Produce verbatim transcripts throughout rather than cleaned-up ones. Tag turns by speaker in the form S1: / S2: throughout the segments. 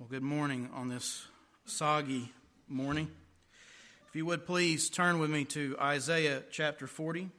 S1: Well, good morning on this soggy morning. If you would please turn with me to Isaiah chapter forty.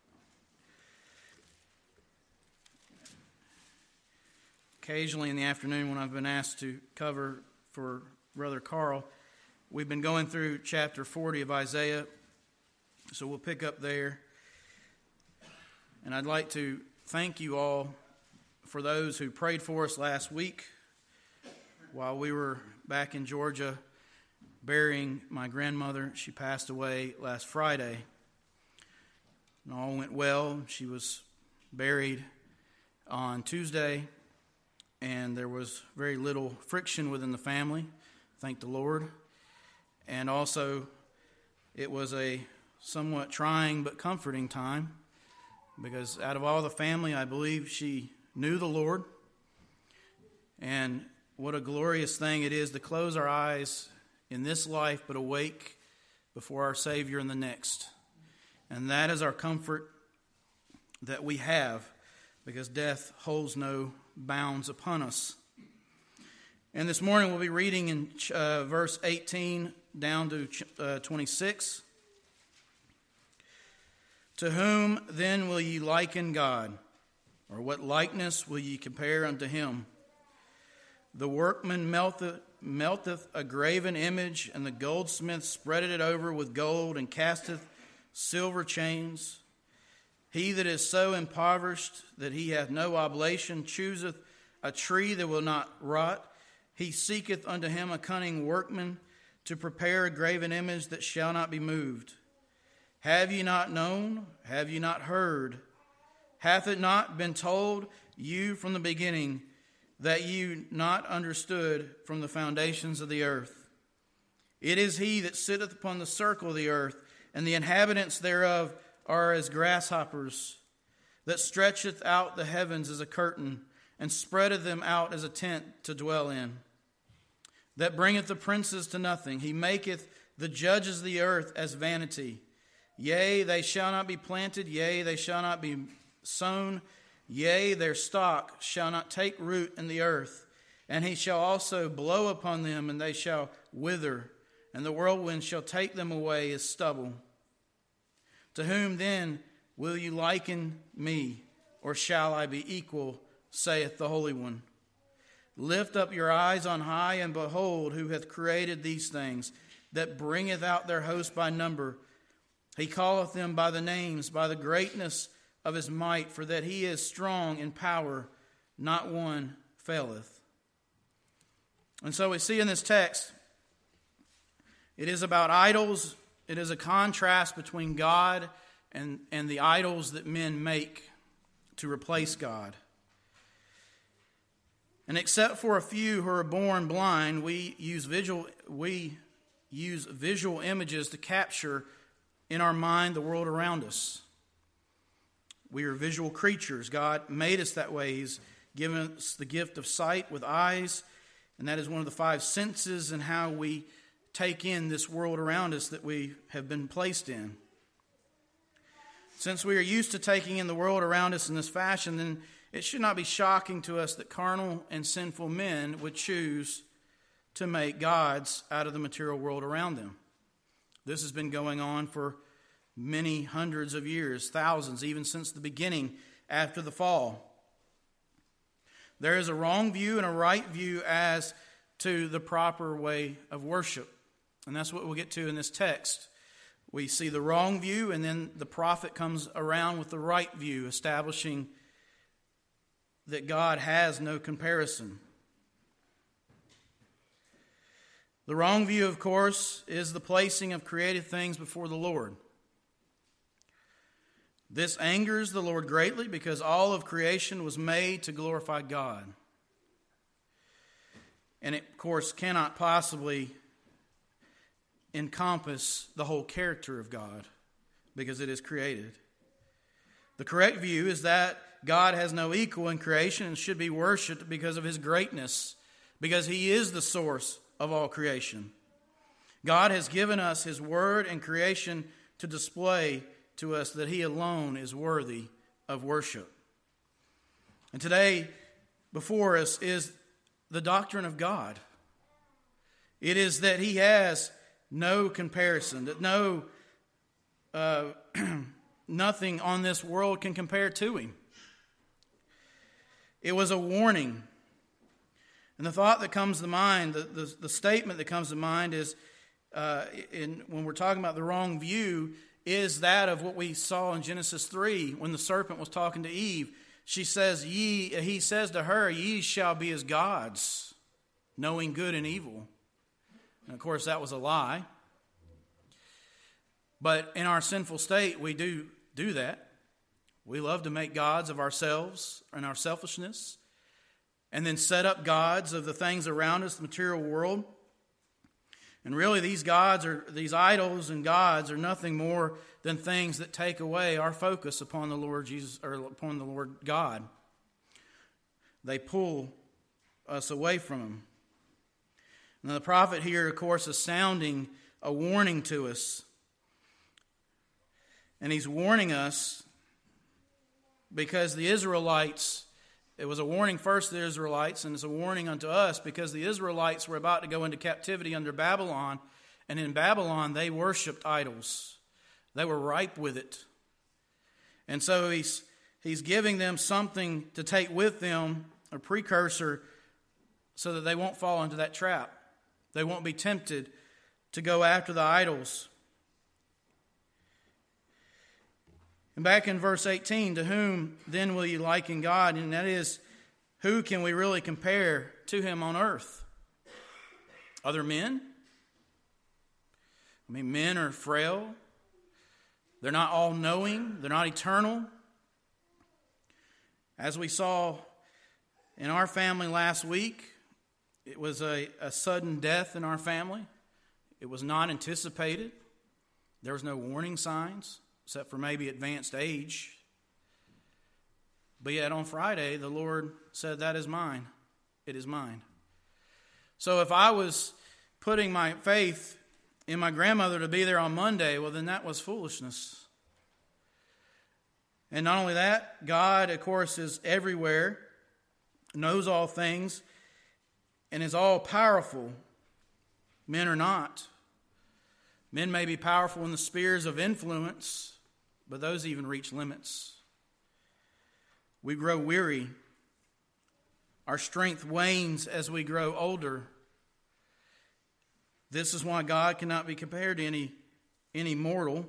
S1: Occasionally in the afternoon when I've been asked to cover for Brother Carl, we've been going through chapter forty of Isaiah, so we'll pick up there. And I'd like to thank you all for those who prayed for us last week while we were back in Georgia burying my grandmother. She passed away last Friday. And all went well. She was buried on Tuesday, and there was very little friction within the family. Thank the Lord. And also, it was a somewhat trying but comforting time, because out of all the family, I believe she knew the Lord. And what a glorious thing it is to close our eyes in this life, but awake before our Savior in the next. And that is our comfort that we have, because death holds no bounds upon us. And this morning we'll be reading in uh, verse eighteen down to uh, twenty-six. To whom then will ye liken God? Or what likeness will ye compare unto him? The workman melteth, melteth a graven image, and the goldsmith spreadeth it over with gold, and casteth silver chains. He that is so impoverished that he hath no oblation chooseth a tree that will not rot. He seeketh unto him a cunning workman to prepare a graven image that shall not be moved. Have ye not known? Have ye not heard? Hath it not been told you from the beginning, that you not understood from the foundations of the earth? It is he that sitteth upon the circle of the earth, and the inhabitants thereof are as grasshoppers, that stretcheth out the heavens as a curtain, and spreadeth them out as a tent to dwell in, that bringeth the princes to nothing. He maketh the judges of the earth as vanity. Yea, they shall not be planted, yea, they shall not be sown, yea, their stock shall not take root in the earth. And he shall also blow upon them, and they shall wither, and the whirlwind shall take them away as stubble. To whom then will you liken me, or shall I be equal, saith the Holy One? Lift up your eyes on high, and behold, who hath created these things, that bringeth out their host by number. He calleth them by the names, by the greatness of his might, for that he is strong in power, not one faileth. And so we see in this text, it is about idols. It is a contrast between God and, and the idols that men make to replace God. And except for a few who are born blind, we use visual, we use visual images to capture in our mind the world around us. We are visual creatures. God made us that way. He's given us the gift of sight with eyes, and that is one of the five senses in how we take in this world around us that we have been placed in. Since we are used to taking in the world around us in this fashion, then it should not be shocking to us that carnal and sinful men would choose to make gods out of the material world around them. This has been going on for many hundreds of years, thousands, even since the beginning after the fall. There is a wrong view and a right view as to the proper way of worship. And that's what we'll get to in this text. We see the wrong view, and then the prophet comes around with the right view, establishing that God has no comparison. The wrong view, of course, is the placing of created things before the Lord. This angers the Lord greatly, because all of creation was made to glorify God. And it, of course, cannot possibly encompass the whole character of God, because it is created. The correct view is that God has no equal in creation and should be worshipped because of his greatness, because he is the source of all creation. God has given us his word and creation to display to us that he alone is worthy of worship. And today, before us is the doctrine of God. It is that he has no comparison, that no uh, nothing on this world can compare to him. It was a warning. And the thought that comes to mind, the, the, the statement that comes to mind is, uh, in, when we're talking about the wrong view, is that of what we saw in Genesis three when the serpent was talking to Eve. She says, "Ye," he says to her, "Ye shall be as gods, knowing good and evil." And of course, that was a lie. But in our sinful state, we do do that. We love to make gods of ourselves and our selfishness, and then set up gods of the things around us, the material world. And really, these gods are these idols and gods are nothing more than things that take away our focus upon the Lord Jesus or upon the Lord God. They pull us away from Him. Now, the prophet here, of course, is sounding a warning to us, and he's warning us because the Israelites. It was a warning first to the Israelites, and it's a warning unto us because the Israelites were about to go into captivity under Babylon, and in Babylon they worshipped idols. They were ripe with it. And so he's, he's giving them something to take with them, a precursor, so that they won't fall into that trap. They won't be tempted to go after the idols. And back in verse eighteen, to whom then will you liken God? And that is, who can we really compare to Him on earth? Other men? I mean, men are frail. They're not all-knowing. They're not eternal. As we saw in our family last week, it was a, a sudden death in our family. It was not anticipated. There was no warning signs, except for maybe advanced age. But yet on Friday, the Lord said, "That is mine. It is mine." So if I was putting my faith in my grandmother to be there on Monday, well, then that was foolishness. And not only that, God, of course, is everywhere, knows all things, and is all powerful. Men are not. Men may be powerful in the spheres of influence, but those even reach limits. We grow weary. Our strength wanes as we grow older. This is why God cannot be compared to any, any mortal.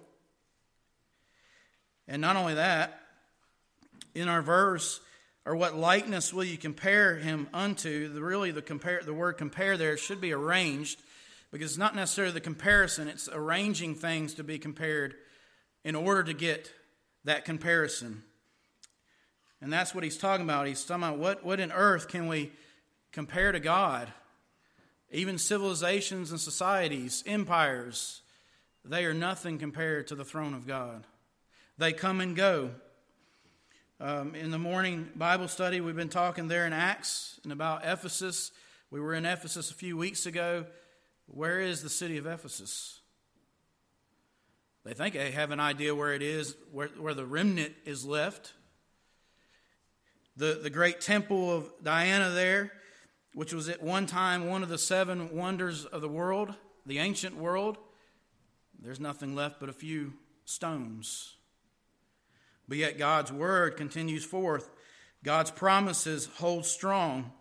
S1: And not only that, in our verse, or what likeness will you compare him unto? The, really, the compare the word compare there should be arranged, because it's not necessarily the comparison. It's arranging things to be compared in order to get that comparison. And that's what he's talking about. He's talking about what, what in earth can we compare to God? Even civilizations and societies, empires, they are nothing compared to the throne of God. They come and go. Um, in the morning Bible study, we've been talking there in Acts and about Ephesus. We were in Ephesus a few weeks ago. Where is the city of Ephesus? They think they have an idea where it is, where, where the remnant is left. The, the great temple of Diana there, which was at one time one of the seven wonders of the world, the ancient world, there's nothing left but a few stones. But yet God's word continues forth. God's promises hold strong.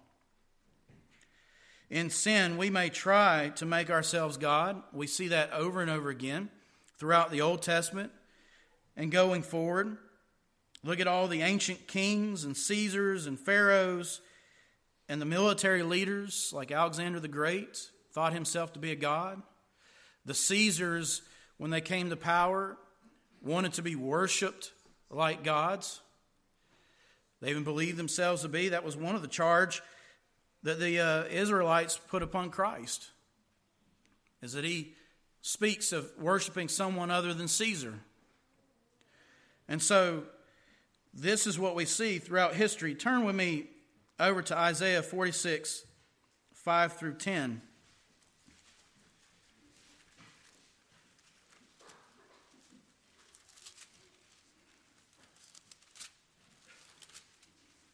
S1: In sin, we may try to make ourselves God. We see that over and over again throughout the Old Testament and going forward. Look at all the ancient kings and Caesars and pharaohs and the military leaders like Alexander the Great thought himself to be a god. The Caesars, when they came to power, wanted to be worshipped like gods. They even believed themselves to be. That was one of the charge that the uh, Israelites put upon Christ, is that he speaks of worshiping someone other than Caesar. And so this is what we see throughout history. Turn with me over to Isaiah forty-six, five through ten.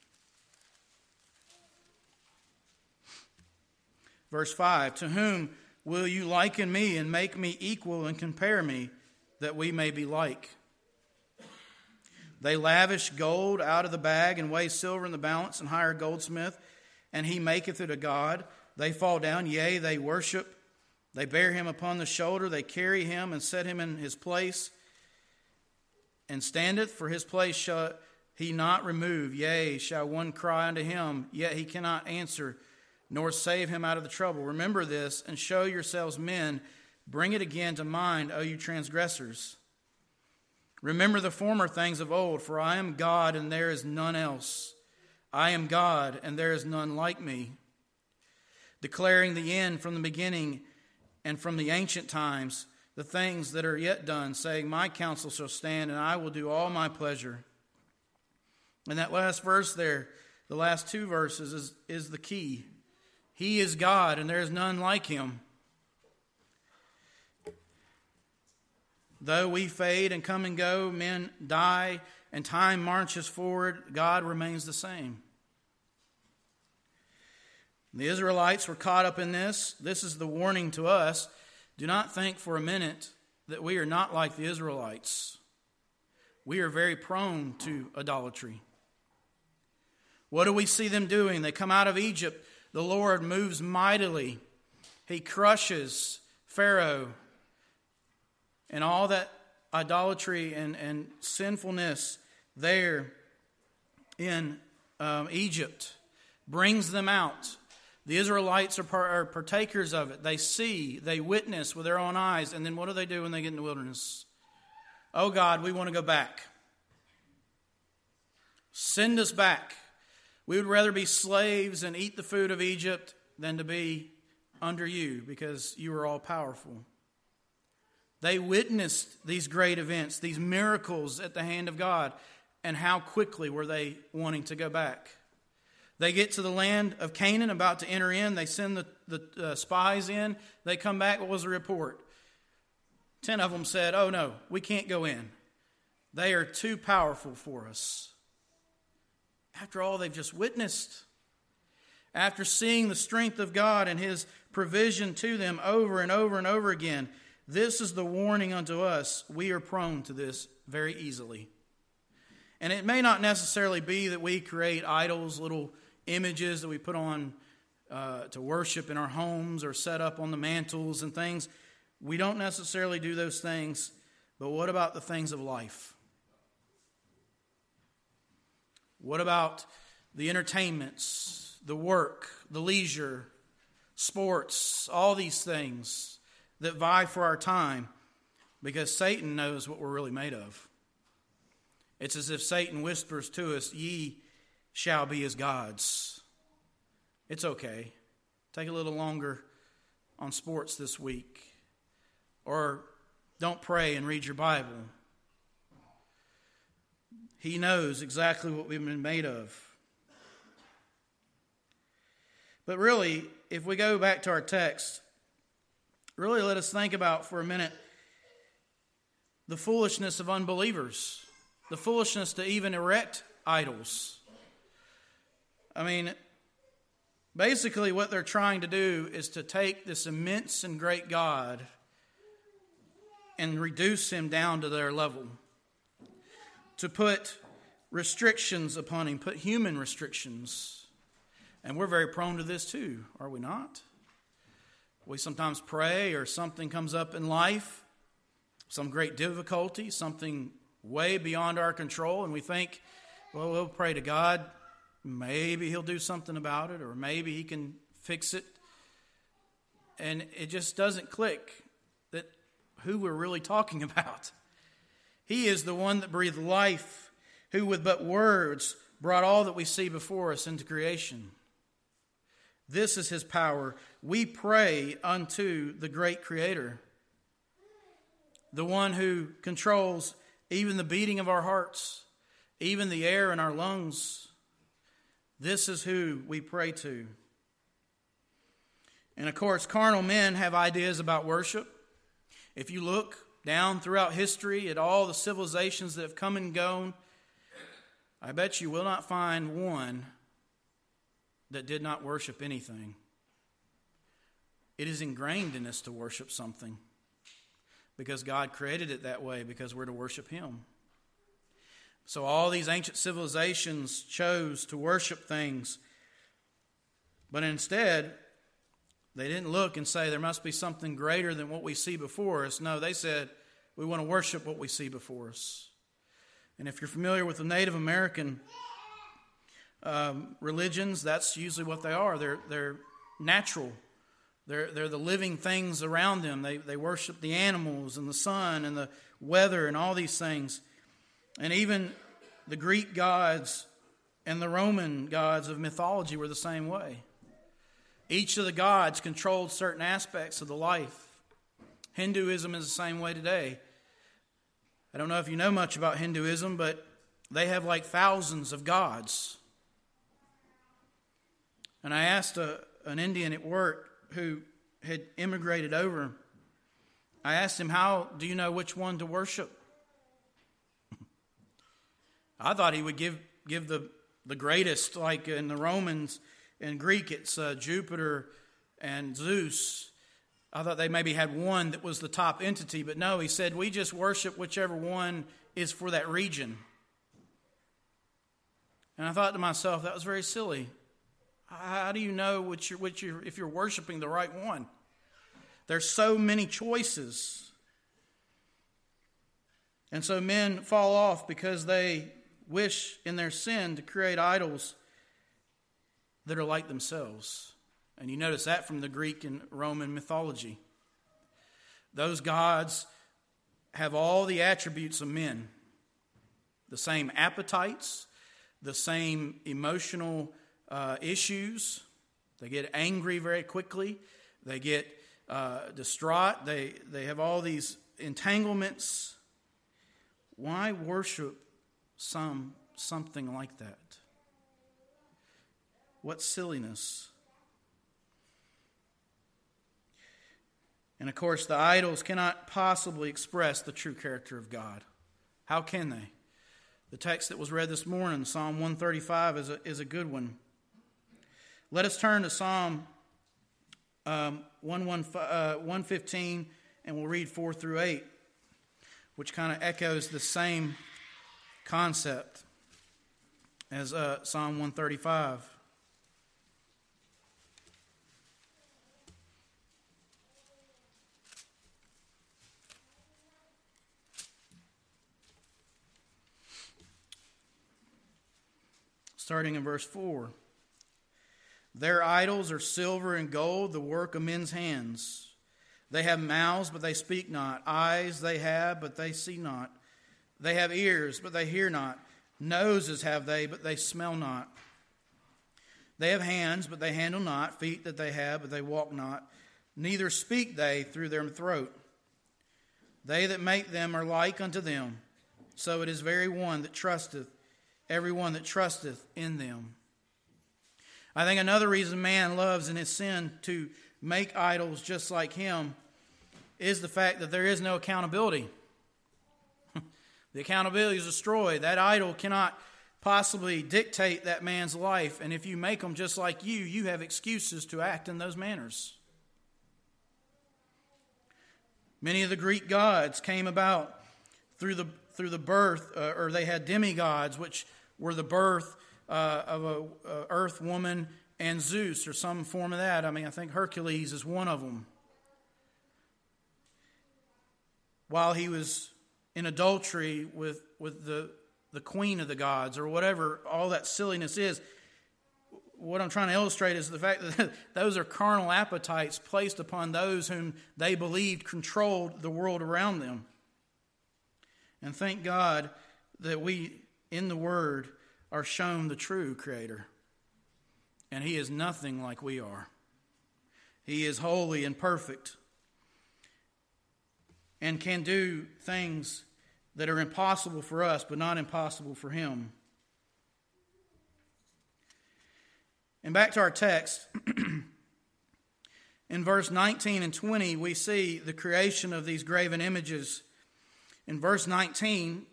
S1: Verse five, to whom will you liken me and make me equal and compare me, that we may be like? They lavish gold out of the bag and weigh silver in the balance and hire a goldsmith, and he maketh it a god. They fall down, yea, they worship. They bear him upon the shoulder. They carry him and set him in his place. And standeth, for his place shall he not remove. Yea, shall one cry unto him, yet he cannot answer, nor save him out of the trouble. Remember this, and show yourselves men. Bring it again to mind, O you transgressors. Remember the former things of old, for I am God, and there is none else. I am God, and there is none like me, declaring the end from the beginning and from the ancient times, the things that are yet done, saying, my counsel shall stand, and I will do all my pleasure. And that last verse there, the last two verses, is, is the key. He is God, and there is none like him. Though we fade and come and go, men die, and time marches forward, God remains the same. The Israelites were caught up in this. This is the warning to us. Do not think for a minute that we are not like the Israelites. We are very prone to idolatry. What do we see them doing? They come out of Egypt. The Lord moves mightily. He crushes Pharaoh and all that idolatry and, and sinfulness there in um, Egypt. Brings them out. The Israelites are, par- are partakers of it. They see, they witness with their own eyes. And then what do they do when they get in the wilderness? Oh God, we want to go back. Send us back. We would rather be slaves and eat the food of Egypt than to be under you, because you are all powerful. They witnessed these great events, these miracles at the hand of God, and how quickly were they wanting to go back. They get to the land of Canaan, about to enter in. They send the, the uh, spies in. They come back. What was the report? Ten of them said, oh no, we can't go in. They are too powerful for us. After all they've just witnessed, after seeing the strength of God and his provision to them over and over and over again, this is the warning unto us. We are prone to this very easily. And it may not necessarily be that we create idols, little images that we put on uh, to worship in our homes or set up on the mantles and things. We don't necessarily do those things. But what about the things of life? What about the entertainments, the work, the leisure, sports, all these things that vie for our time? Because Satan knows what we're really made of. It's as if Satan whispers to us, ye shall be as gods. It's okay. Take a little longer on sports this week. Or don't pray and read your Bible. He knows exactly what we've been made of. But really, if we go back to our text, really let us think about for a minute the foolishness of unbelievers. The foolishness to even erect idols. I mean, basically what they're trying to do is to take this immense and great God and reduce him down to their level. To put restrictions upon him, put human restrictions. And we're very prone to this too, are we not? We sometimes pray or something comes up in life, some great difficulty, something way beyond our control, and we think, well, we'll pray to God. Maybe he'll do something about it, or maybe he can fix it. And it just doesn't click that who we're really talking about. He is the one that breathed life, who with but words brought all that we see before us into creation. This is his power. We pray unto the great Creator, the one who controls even the beating of our hearts, even the air in our lungs. This is who we pray to. And of course, carnal men have ideas about worship. If you look down throughout history at all the civilizations that have come and gone, I bet you will not find one that did not worship anything. it is ingrained in us to worship something because God created it that way, because we're to worship Him. So all these ancient civilizations chose to worship things, but instead, they didn't look and say there must be something greater than what we see before us. No, they said we want to worship what we see before us. And if you're familiar with the Native American um, religions, that's usually what they are. They're they're natural. They're they're the living things around them. They they worship the animals and the sun and the weather and all these things. And even the Greek gods and the Roman gods of mythology were the same way. Each of the gods controlled certain aspects of the life. Hinduism is the same way today. I don't know if you know much about Hinduism, but they have like thousands of gods. And I asked a, an Indian at work who had immigrated over, I asked him, how do you know which one to worship? I thought he would give give the, the greatest, like in the Romans and Greek, it's uh, Jupiter and Zeus. I thought they maybe had one that was the top entity, but no, he said, we just worship whichever one is for that region. And I thought to myself, that was very silly. How do you know which you're, which you're, if you're worshiping the right one? There's so many choices. And so men fall off because they wish in their sin to create idols that are like themselves. And you notice that from the Greek and Roman mythology. Those gods have all the attributes of men. The same appetites, the same emotional uh, issues. They get angry very quickly. They get uh, distraught. They, they have all these entanglements. Why worship some something like that? What silliness. And of course, the idols cannot possibly express the true character of God. How can they? The text that was read this morning, Psalm one thirty-five, is a, is a good one. Let us turn to Psalm um, one fifteen, and we'll read four through eight, which kind of echoes the same concept as uh, Psalm one thirty-five. Starting in verse four. Their idols are silver and gold, the work of men's hands. They have mouths, but they speak not. Eyes they have, but they see not. They have ears, but they hear not. Noses have they, but they smell not. They have hands, but they handle not. Feet that they have, but they walk not. Neither speak they through their throat. They that make them are like unto them. So it is very one that trusteth, every one that trusteth in them. I think another reason man loves in his sin to make idols just like him is the fact that there is no accountability. The accountability is destroyed. That idol cannot possibly dictate that man's life. And if you make them just like you, you have excuses to act in those manners. Many of the Greek gods came about through the through the birth, uh, or they had demigods, which were the birth uh, of a, a earth woman and Zeus, or some form of that. I mean, I think Hercules is one of them. While he was in adultery with, with the, the queen of the gods, or whatever all that silliness is, what I'm trying to illustrate is the fact that those are carnal appetites placed upon those whom they believed controlled the world around them. And thank God that we, in the Word, are shown the true Creator. And He is nothing like we are. He is holy and perfect and can do things that are impossible for us, but not impossible for Him. And back to our text, in verse nineteen and twenty, we see the creation of these graven images. In verse nineteen,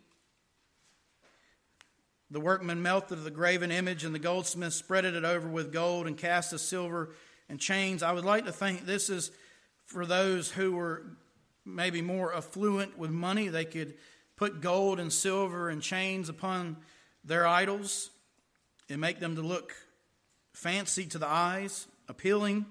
S1: the workman melted the graven image, and the goldsmith spreaded it over with gold and cast the silver and chains. I would like to think this is for those who were maybe more affluent with money. They could put gold and silver and chains upon their idols and make them to look fancy to the eyes, appealing.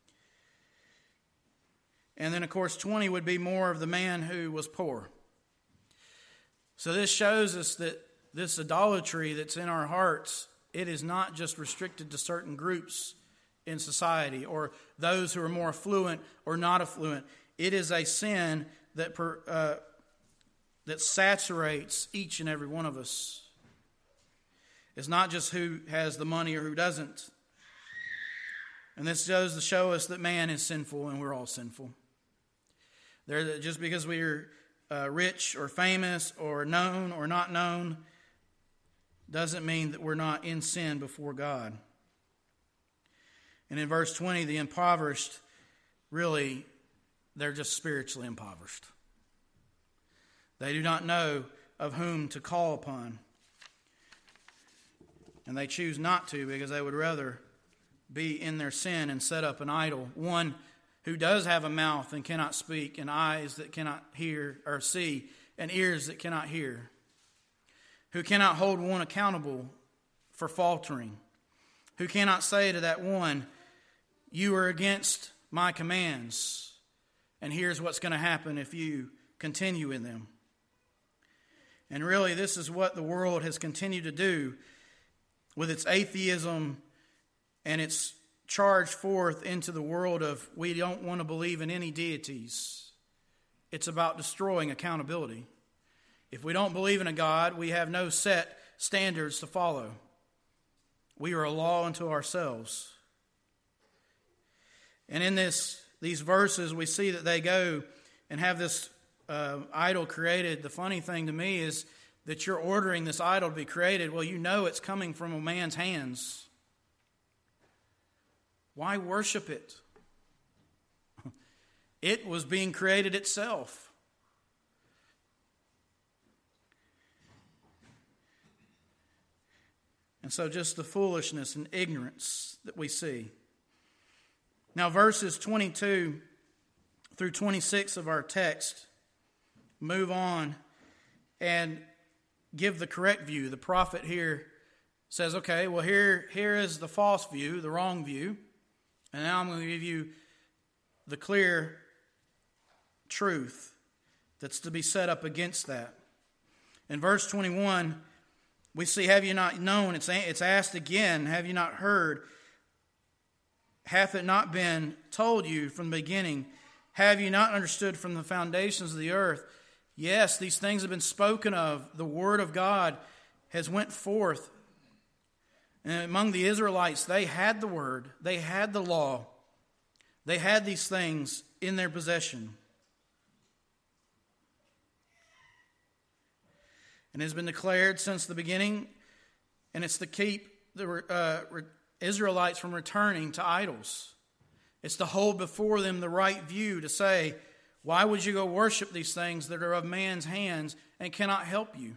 S1: And then, of course, twenty would be more of the man who was poor. So this shows us that this idolatry that's in our hearts, it is not just restricted to certain groups in society or those who are more affluent or not affluent. It is a sin that per, uh, that saturates each and every one of us. It's not just who has the money or who doesn't. And this goes to show us that man is sinful and we're all sinful. There, just because we are uh, rich or famous or known or not known doesn't mean that we're not in sin before God. And in verse twenty, the impoverished, really, they're just spiritually impoverished. They do not know of whom to call upon. And they choose not to because they would rather be in their sin and set up an idol. One who does have a mouth and cannot speak, and eyes that cannot hear or see, and ears that cannot hear. Who cannot hold one accountable for faltering. Who cannot say to that one, you are against my commands, and here's what's going to happen if you continue in them. And really, this is what the world has continued to do with its atheism and its charge forth into the world of we don't want to believe in any deities. It's about destroying accountability. If we don't believe in a God, we have no set standards to follow. We are a law unto ourselves. And in this, these verses, we see that they go and have this uh, idol created. The funny thing to me is that you're ordering this idol to be created. Well, you know it's coming from a man's hands. Why worship it? It was being created itself. And so just the foolishness and ignorance that we see. Now verses twenty-two through twenty-six of our text move on and give the correct view. The prophet here says, okay, well here, here is the false view, the wrong view. And now I'm going to give you the clear truth that's to be set up against that. In verse twenty-one, we see, have you not known? It's, it's asked again, have you not heard? Hath it not been told you from the beginning? Have you not understood from the foundations of the earth? Yes, these things have been spoken of. The word of God has went forth. And among the Israelites, they had the word. They had the law. They had these things in their possession. And it has been declared since the beginning, and it's to keep the uh, Israelites from returning to idols. It's to hold before them the right view, to say, why would you go worship these things that are of man's hands and cannot help you?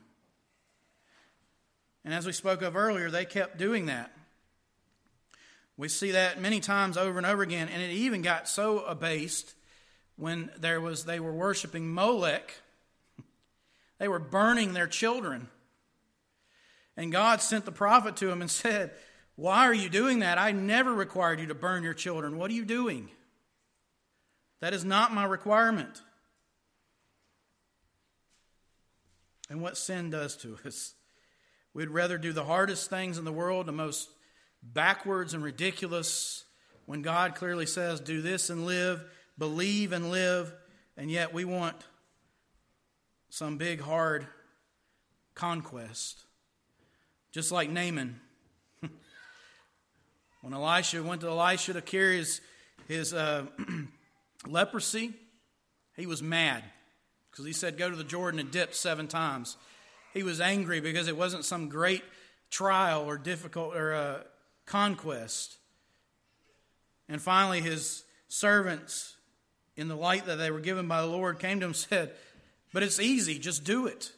S1: And as we spoke of earlier, they kept doing that. We see that many times over and over again, and it even got so abased when there was they were worshiping Molech. They were burning their children. And God sent the prophet to them and said, why are you doing that? I never required you to burn your children. What are you doing? That is not my requirement. And what sin does to us. We'd rather do the hardest things in the world, the most backwards and ridiculous, when God clearly says, do this and live, believe and live, and yet we want some big, hard conquest. Just like Naaman. When Elisha went to Elisha to cure his, his uh, leprosy, he was mad because he said, go to the Jordan and dip seven times. He was angry because it wasn't some great trial or difficult or uh, conquest. And finally, his servants, in the light that they were given by the Lord, came to him and said, but it's easy, just do it.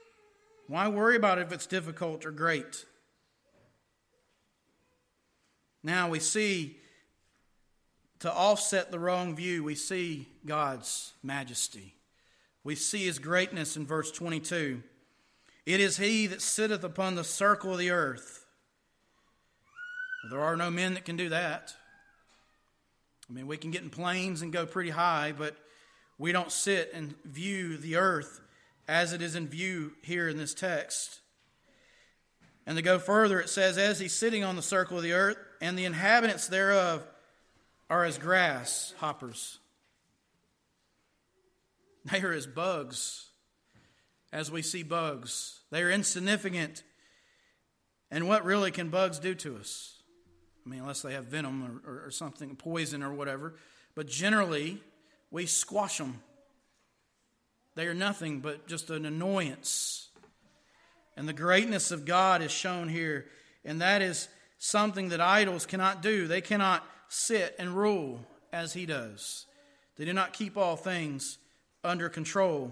S1: Why worry about it if it's difficult or great? Now we see, to offset the wrong view, we see God's majesty. We see his greatness in verse twenty-two. It is he that sitteth upon the circle of the earth. There are no men that can do that. I mean, we can get in planes and go pretty high, but we don't sit and view the earth as it is in view here in this text. And to go further, it says, as he's sitting on the circle of the earth, and the inhabitants thereof are as grass hoppers. They are as bugs, as we see bugs. They are insignificant. And what really can bugs do to us? I mean, unless they have venom or, or, or something, poison or whatever. But generally, we squash them. They are nothing but just an annoyance. And the greatness of God is shown here. And that is something that idols cannot do. They cannot sit and rule as he does. They do not keep all things under control.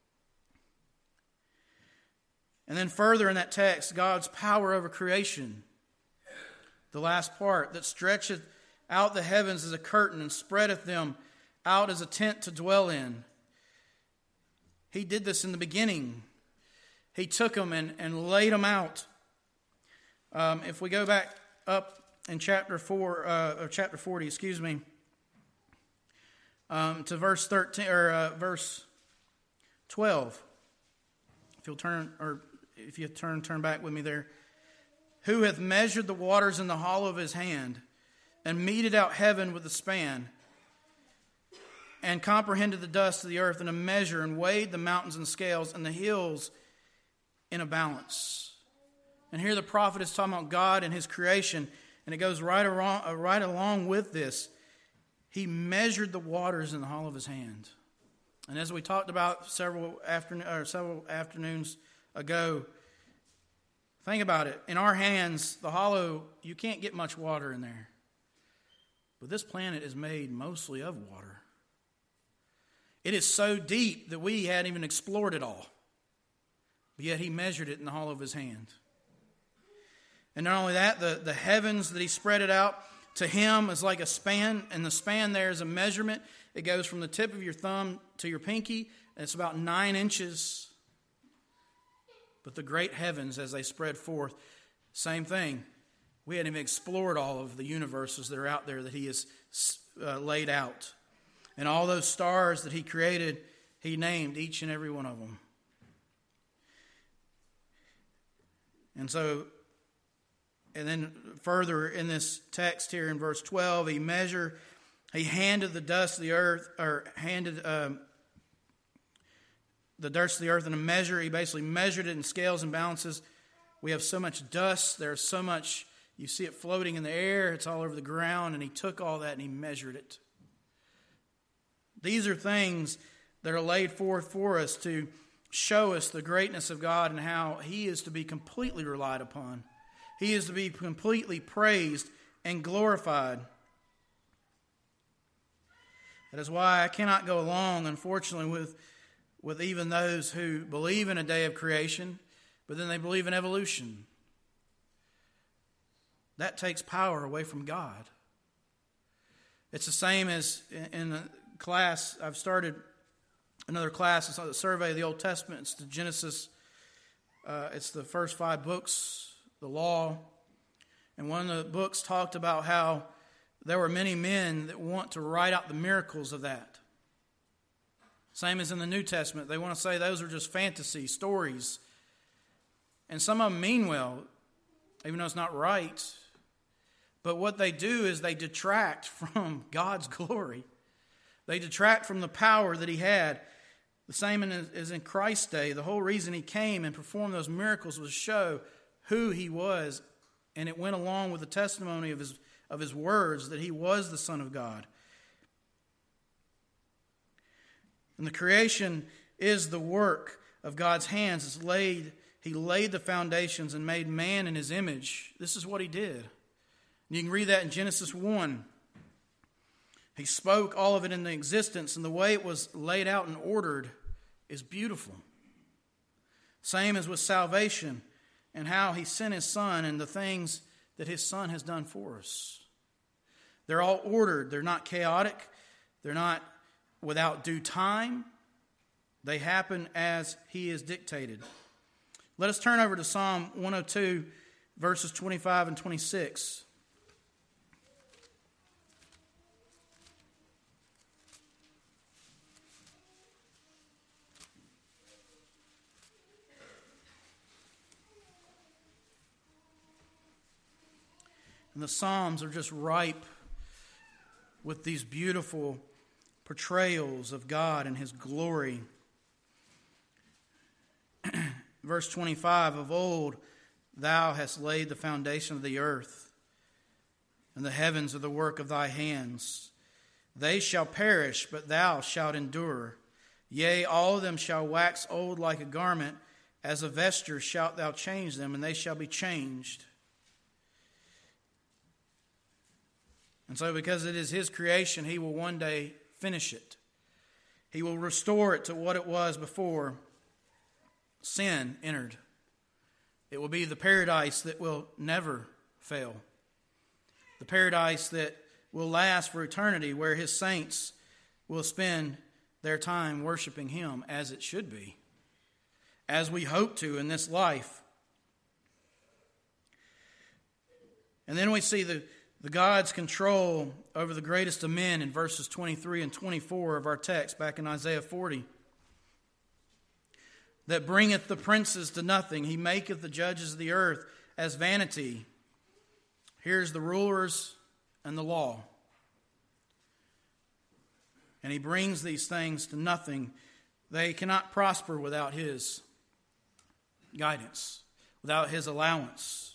S1: And then further in that text, God's power over creation. The last part, that stretcheth out the heavens as a curtain and spreadeth them out as a tent to dwell in. He did this in the beginning. He took them and, and laid them out. Um, if we go back up in chapter four, uh, or chapter forty, excuse me, um, to verse thirteen or uh, verse twelve. If you'll turn, or if you turn, turn back with me there. Who hath measured the waters in the hollow of his hand, and meted out heaven with a span, and comprehended the dust of the earth in a measure, and weighed the mountains in scales, and the hills in a balance. And here the prophet is talking about God and his creation, and it goes right, around, right along with this. He measured the waters in the hollow of his hand. And as we talked about several afternoon or several afternoons ago, think about it. In our hands, the hollow, you can't get much water in there. But this planet is made mostly of water. It is so deep that we hadn't even explored it all. But yet he measured it in the hollow of his hand. And not only that, the, the heavens that he spread it out to him is like a span. And the span there is a measurement. It goes from the tip of your thumb to your pinky. And it's about nine inches. But the great heavens as they spread forth, same thing. We hadn't even explored all of the universes that are out there that he has uh, laid out. And all those stars that he created, he named each and every one of them. And so, and then further in this text here in verse twelve, he measured, he handed the dust of the earth, or handed um, the dust of the earth in a measure. He basically measured it in scales and balances. We have so much dust, there's so much, you see it floating in the air, it's all over the ground, and he took all that and he measured it. These are things that are laid forth for us to show us the greatness of God and how he is to be completely relied upon. He is to be completely praised and glorified. That is why I cannot go along, unfortunately, with, with even those who believe in a day of creation, but then they believe in evolution. That takes power away from God. It's the same as in a class, I've started another class. It's a survey of the Old Testament. It's the Genesis. Uh, it's the first five books, the law. And one of the books talked about how there were many men that want to write out the miracles of that. Same as in the New Testament. They want to say those are just fantasy stories. And some of them mean well, even though it's not right. But what they do is they detract from God's glory. They detract from the power that he had. The same as in Christ's day. The whole reason he came and performed those miracles was to show who he was. And it went along with the testimony of his, of his words that he was the Son of God. And the creation is the work of God's hands. It's laid, he laid the foundations and made man in his image. This is what he did. And you can read that in Genesis one. He spoke all of it into existence, and the way it was laid out and ordered is beautiful. Same as with salvation and how he sent his Son and the things that his Son has done for us. They're all ordered. They're not chaotic. They're not without due time. They happen as he is dictated. Let us turn over to Psalm one oh two, verses twenty-five and twenty-six. And the Psalms are just ripe with these beautiful portrayals of God and his glory. Verse twenty-five, of old thou hast laid the foundation of the earth, and the heavens are the work of thy hands. They shall perish, but thou shalt endure. Yea, all of them shall wax old like a garment. As a vesture shalt thou change them, and they shall be changed. And so because it is his creation, he will one day finish it. He will restore it to what it was before sin entered. It will be the paradise that will never fail. The paradise that will last for eternity, where his saints will spend their time worshiping him as it should be, as we hope to in this life. And then we see the, the God's control over the greatest of men in verses twenty-three and twenty-four of our text back in Isaiah forty. That bringeth the princes to nothing. He maketh the judges of the earth as vanity. Here's the rulers and the law. And he brings these things to nothing. They cannot prosper without his guidance, without his allowance.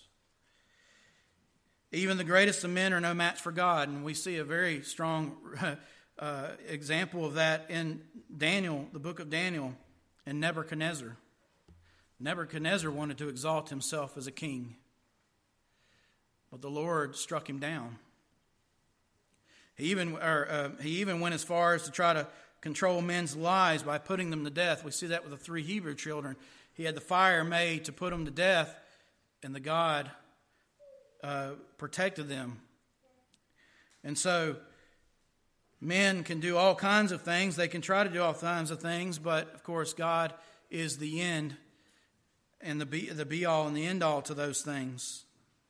S1: Even the greatest of men are no match for God. And we see a very strong uh, example of that in Daniel, the book of Daniel. And Nebuchadnezzar. Nebuchadnezzar wanted to exalt himself as a king, but the Lord struck him down. He even, or, uh, he even went as far as to try to control men's lives by putting them to death. We see that with the three Hebrew children. He had the fire made to put them to death, and the God uh, protected them. And so men can do all kinds of things. They can try to do all kinds of things, but of course God is the end and the be, the be-all and the end-all to those things.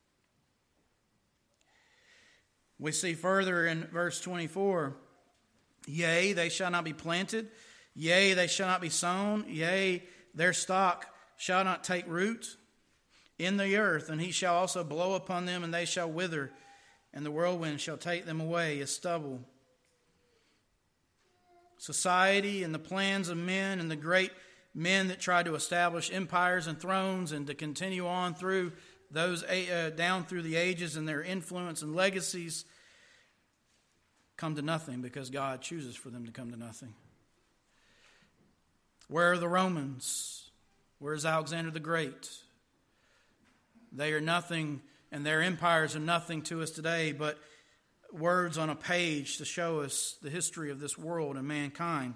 S1: We see further in verse twenty-four, yea, they shall not be planted, yea, they shall not be sown, yea, their stock shall not take root in the earth, and he shall also blow upon them, and they shall wither, and the whirlwind shall take them away as stubble. Society and the plans of men and the great men that tried to establish empires and thrones and to continue on through those uh, down through the ages, and their influence and legacies come to nothing because God chooses for them to come to nothing. Where are the Romans? Where is Alexander the Great? They are nothing, and their empires are nothing to us today, but words on a page to show us the history of this world and mankind.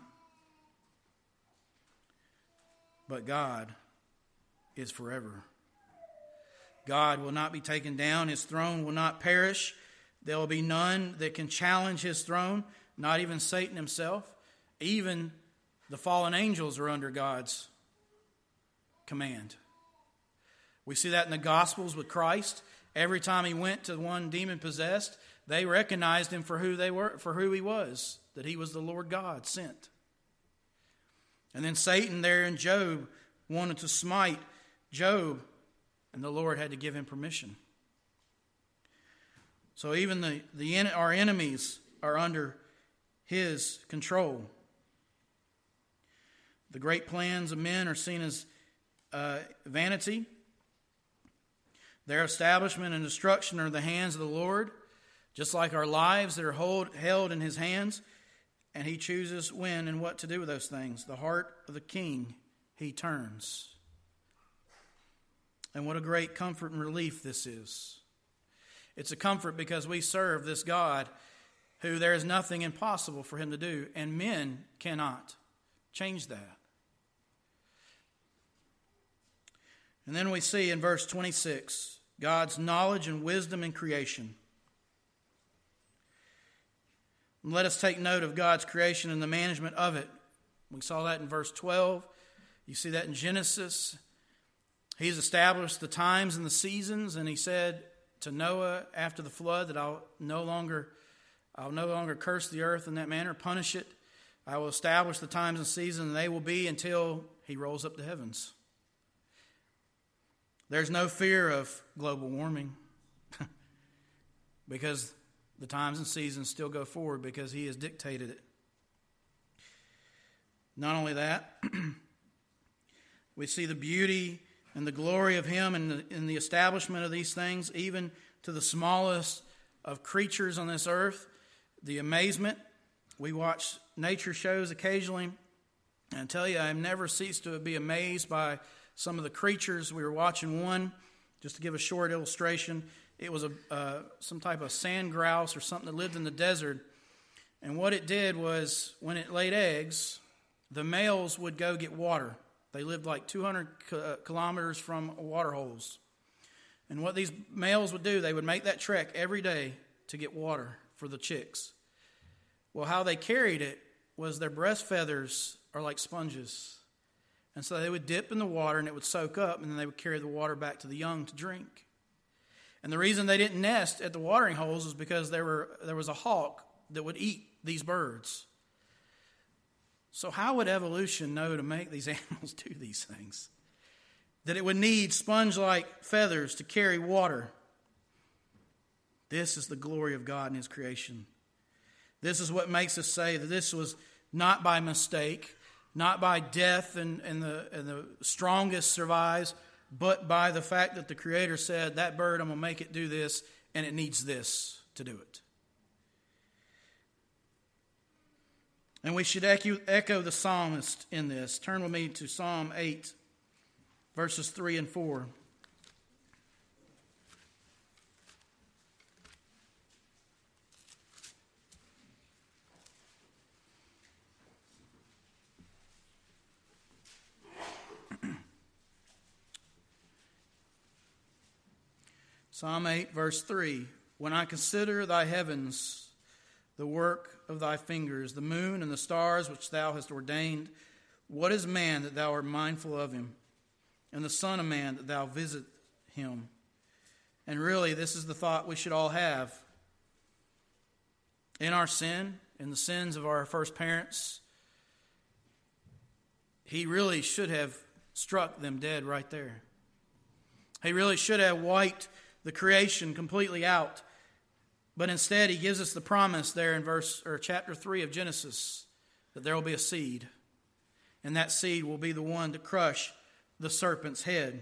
S1: But God is forever. God will not be taken down. His throne will not perish. There will be none that can challenge his throne, not even Satan himself. Even the fallen angels are under God's command. We see that in the Gospels with Christ. Every time he went to one demon-possessed, they recognized him for who they were, for who he was, that he was the Lord God sent. And then Satan there in Job wanted to smite Job, and the Lord had to give him permission. So even the, the our enemies are under his control. The great plans of men are seen as uh, vanity. Their establishment and destruction are in the hands of the Lord. Just like our lives that are hold, held in his hands, and he chooses when and what to do with those things. The heart of the king he turns. And what a great comfort and relief this is. It's a comfort because we serve this God who there is nothing impossible for him to do, and men cannot change that. And then we see in verse twenty-six, God's knowledge and wisdom in creation. And let us take note of God's creation and the management of it. We saw that in verse twelve. You see that in Genesis. He's established the times and the seasons, and he said to Noah after the flood that I'll no longer, I'll no longer curse the earth in that manner, punish it. I will establish the times and seasons, and they will be until he rolls up the heavens. There's no fear of global warming because the times and seasons still go forward because he has dictated it. Not only that, we see the beauty and the glory of him in the, in the establishment of these things, even to the smallest of creatures on this earth. The amazement. We watch nature shows occasionally, and I tell you, I have never ceased to be amazed by some of the creatures. We were watching one, just to give a short illustration. It was a uh, some type of sand grouse or something that lived in the desert, and what it did was, when it laid eggs, the males would go get water. They lived like two hundred kilometers from water holes. And what these males would do, they would make that trek every day to get water for the chicks. Well, how they carried it was their breast feathers are like sponges. And so they would dip in the water and it would soak up, and then they would carry the water back to the young to drink. And the reason they didn't nest at the watering holes was because there were there was a hawk that would eat these birds. So how would evolution know to make these animals do these things? That it would need sponge-like feathers to carry water. This is the glory of God in his creation. This is what makes us say that this was not by mistake, not by death and, and, the, and the strongest survives, but by the fact that the Creator said, that bird, I'm going to make it do this, and it needs this to do it. And we should echo, echo the psalmist in this. Turn with me to Psalm eight, verses three and four. Psalm eight, verse three. When I consider thy heavens, the work of thy fingers, the moon and the stars which thou hast ordained, what is man that thou art mindful of him, and the son of man that thou visit him? And really, this is the thought we should all have. In our sin, in the sins of our first parents, he really should have struck them dead right there. He really should have wiped the creation completely out. But instead, he gives us the promise there in verse or chapter three of Genesis that there will be a seed, and that seed will be the one to crush the serpent's head.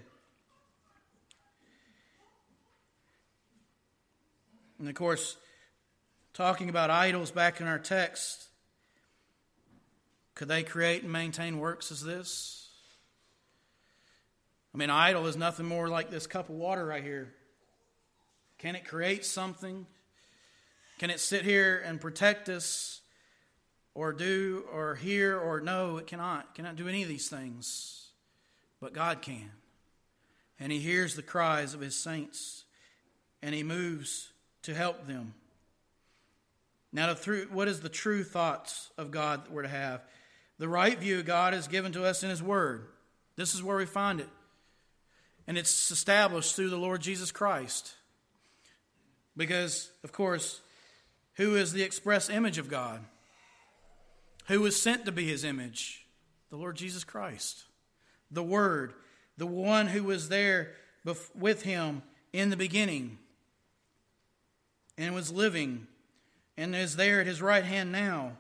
S1: And of course, talking about idols back in our text, could they create and maintain works as this? I mean, an idol is nothing more like this cup of water right here. Can it create something? Can it sit here and protect us, or do, or hear, or no? It cannot. It cannot do any of these things. But God can. And he hears the cries of his saints, and he moves to help them. Now, the through, what is the true thoughts of God that we're to have? The right view of God is given to us in his word. This is where we find it. And it's established through the Lord Jesus Christ. Because, of course, who is the express image of God? Who was sent to be his image? The Lord Jesus Christ. The Word. The one who was there with him in the beginning. And was living. And is there at his right hand now.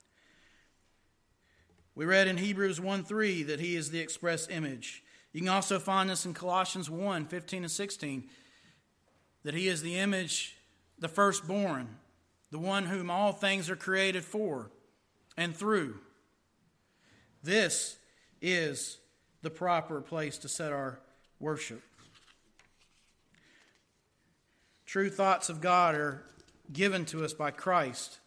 S1: We read in Hebrews one three that he is the express image. You can also find this in Colossians one fifteen and sixteen. That he is the image, the firstborn, the one whom all things are created for and through. This is the proper place to set our worship. True thoughts of God are given to us by Christ.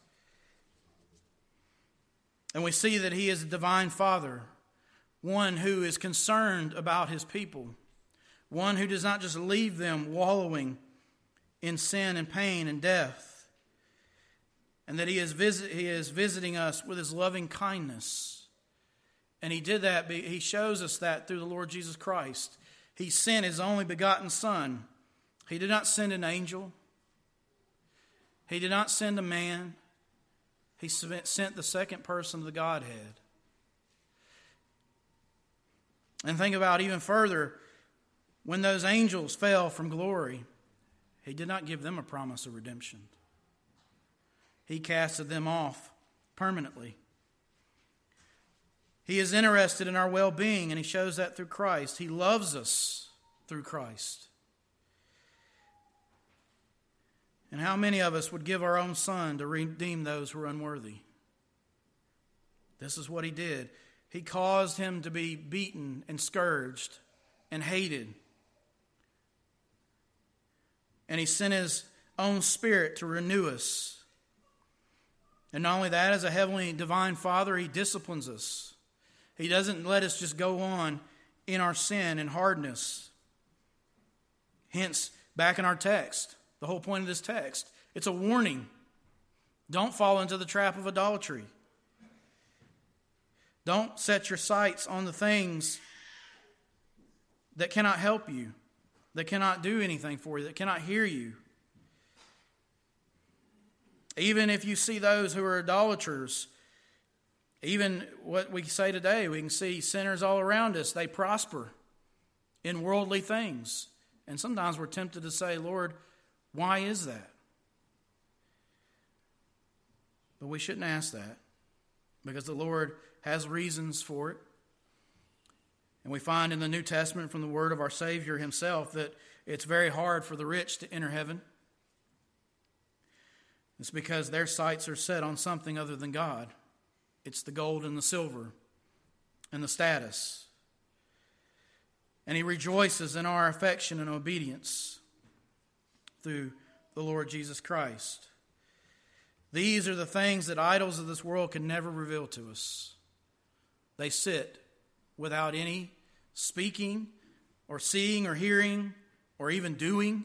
S1: And we see that he is a divine Father, one who is concerned about his people, one who does not just leave them wallowing in sin and pain and death, and that he is, visit, he is visiting us with his loving kindness. And he did that, he shows us that through the Lord Jesus Christ. He sent his only begotten Son. He did not send an angel. He did not send a man. He sent the second person of the Godhead. And think about even further, when those angels fell from glory, he did not give them a promise of redemption. He casted them off permanently. He is interested in our well-being, and he shows that through Christ. He loves us through Christ. And how many of us would give our own son to redeem those who are unworthy? This is what he did. He caused him to be beaten and scourged and hated. And he sent his own Spirit to renew us. And not only that, as a heavenly divine Father, he disciplines us. He doesn't let us just go on in our sin and hardness. Hence, back in our text, the whole point of this text, it's a warning. Don't fall into the trap of idolatry. Don't set your sights on the things that cannot help you, that cannot do anything for you, that cannot hear you. Even if you see those who are idolaters, even what we say today, we can see sinners all around us. They prosper in worldly things. And sometimes we're tempted to say, Lord, why is that? But we shouldn't ask that, because the Lord has reasons for it. And we find in the New Testament from the word of our Savior himself that it's very hard for the rich to enter heaven. It's because their sights are set on something other than God. It's the gold and the silver and the status. And he rejoices in our affection and obedience through the Lord Jesus Christ. These are the things that idols of this world can never reveal to us. They sit without any speaking or seeing or hearing or even doing.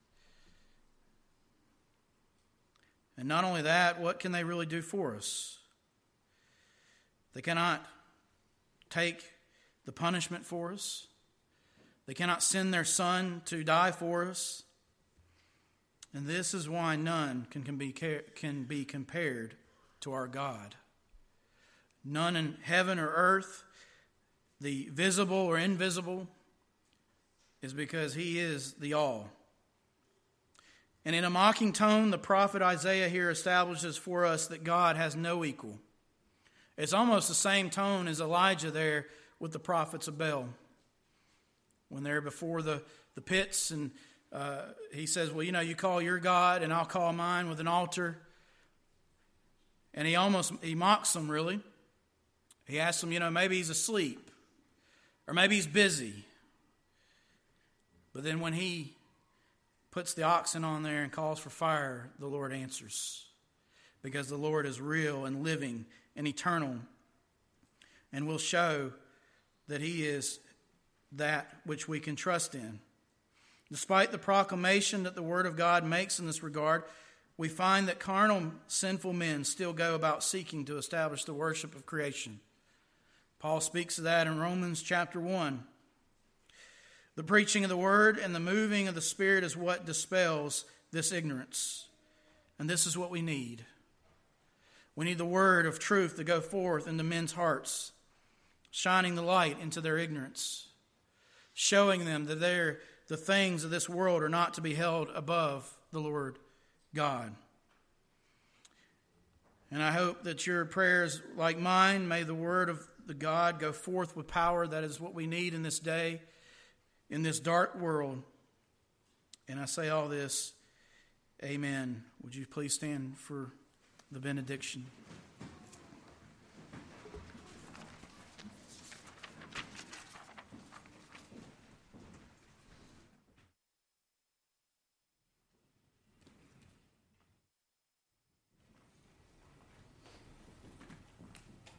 S1: And not only that, what can they really do for us? They cannot take the punishment for us. They cannot send their Son to die for us. And this is why none can, can, be, can be compared to our God. None in heaven or earth, the visible or invisible, is because he is the all. And in a mocking tone, the prophet Isaiah here establishes for us that God has no equal. It's almost the same tone as Elijah there with the prophets of Baal. When they're before the, the pits and uh, he says, well, you know, you call your God and I'll call mine with an altar. And he almost, he mocks them really. He asks them, you know, maybe he's asleep or maybe he's busy. But then when he puts the oxen on there and calls for fire, the Lord answers. Because the Lord is real and living and eternal, and will show that he is that which we can trust in. Despite the proclamation that the Word of God makes in this regard, we find that carnal, sinful men still go about seeking to establish the worship of creation. Paul speaks of that in Romans chapter one. The preaching of the Word and the moving of the Spirit is what dispels this ignorance. And this is what we need. We need the word of truth to go forth into men's hearts, shining the light into their ignorance, showing them that they're, the things of this world are not to be held above the Lord God. And I hope that your prayers, like mine, may the word of the God go forth with power. That is what we need in this day, in this dark world. And I say all this, amen. Would you please stand for the benediction?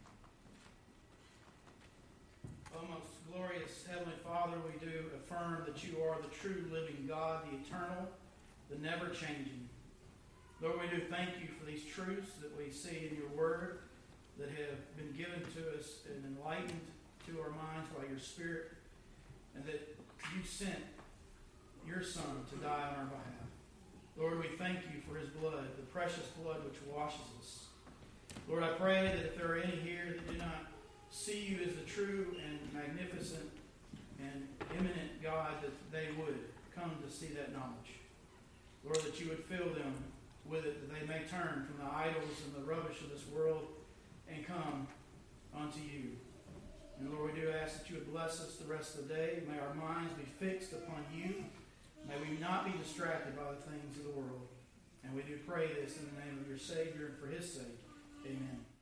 S1: O most glorious Heavenly Father, we do affirm the that you are the true living God, the eternal, the never-changing. Lord, we do thank you for these truths that we see in your word that have been given to us and enlightened to our minds by your Spirit, and that you sent your Son to die on our behalf. Lord, we thank you for his blood, the precious blood which washes us. Lord, I pray that if there are any here that do not see you as the true and magnificent and imminent God, that they would come to see that knowledge. Lord, that you would fill them with it, that they may turn from the idols and the rubbish of this world and come unto you. And Lord, we do ask that you would bless us the rest of the day. May our minds be fixed upon you. May we not be distracted by the things of the world. And we do pray this in the name of your Savior and for his sake. Amen.